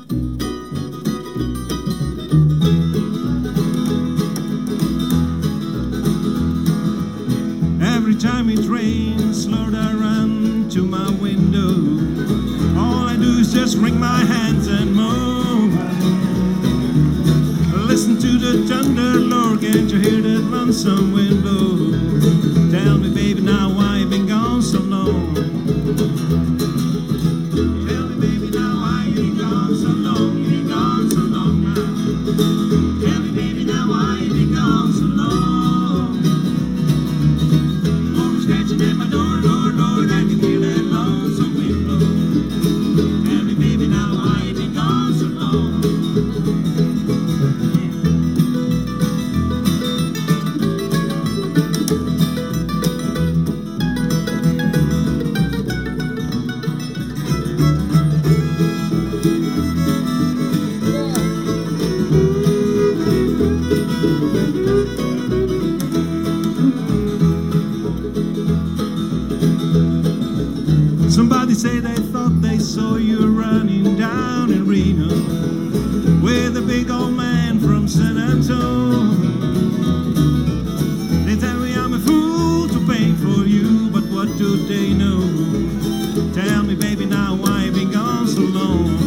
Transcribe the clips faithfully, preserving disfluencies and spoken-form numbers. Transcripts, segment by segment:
Every time it rains, Lord, I run to my window. All I do is just wring my hands and moan. Listen to the thunder, Lord, can't you hear that lonesome wind blow? Tell me, baby, now why you been gone so long? Tell me, baby, now why you been gone so long? You been gone so long now. Tell me, baby, now why you been gone so long? Oh, scratching at my door, Lord, Lord, I can hear that lonesome wind blow. Tell me, baby, now why you been gone so long? Somebody say they thought they saw you running down in Reno with a big old man from San Antonio. They tell me I'm a fool to pay for you, but what do they know? Tell me, baby, now why you been gone so long?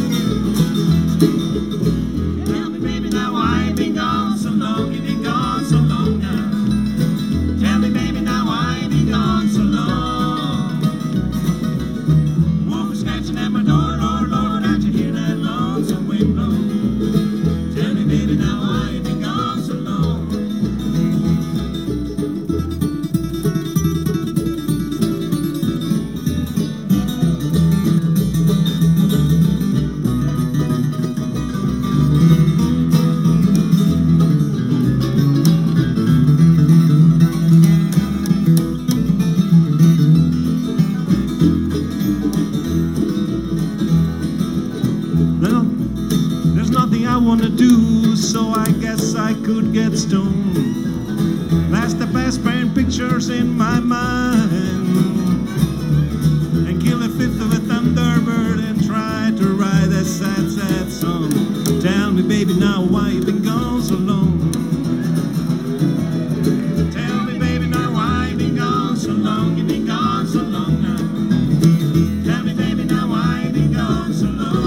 Tell me, baby, now why you been gone so long? You been gone so long now. Tell me, baby, now why you been gone so long? Scratching at my door, Lord, Lord, don't you hear that lonesome wind blow? Tell me, baby, now why you been gone so long? Well, there's nothing I wanna do, so I guess I could get stoned. Blast the past paint pictures in my mind and kill a fifth of a thunderbird and try to write a sad, sad song. Tell me, baby, now why you been gone so long? Tell me, baby, now why you been gone so long? You been gone so long now. Tell me, baby, now why you been gone so long?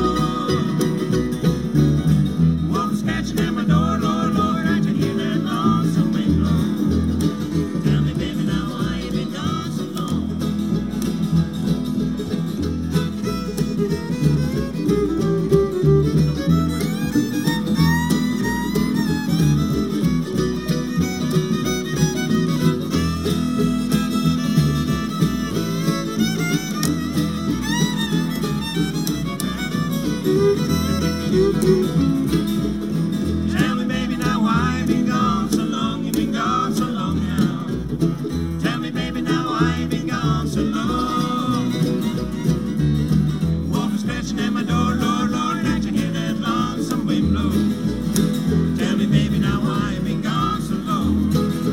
Tell me, baby, now why you been gone so long? You been gone so long now. Tell me, baby, now why you been gone so long? Wolf is scratching at my door, Lord, Lord, don't you hear that lonesome wind blow? Tell me, baby, now why you been gone so long?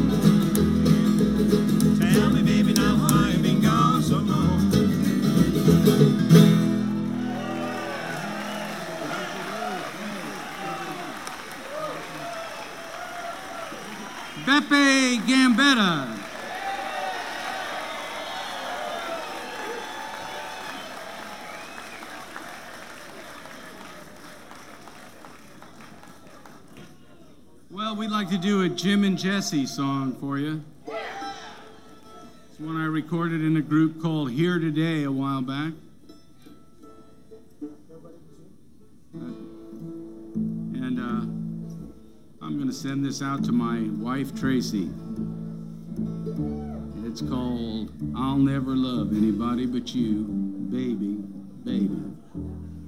Tell me, baby, now why you been gone so long? Beppe Gambetta. Well, we'd like to do a Jim and Jesse song for you. It's one I recorded in a group called Here Today a while back. And uh, I'm going to send this out to my wife, Tracy. It's called I'll Never Love Anybody But You, Baby, Baby.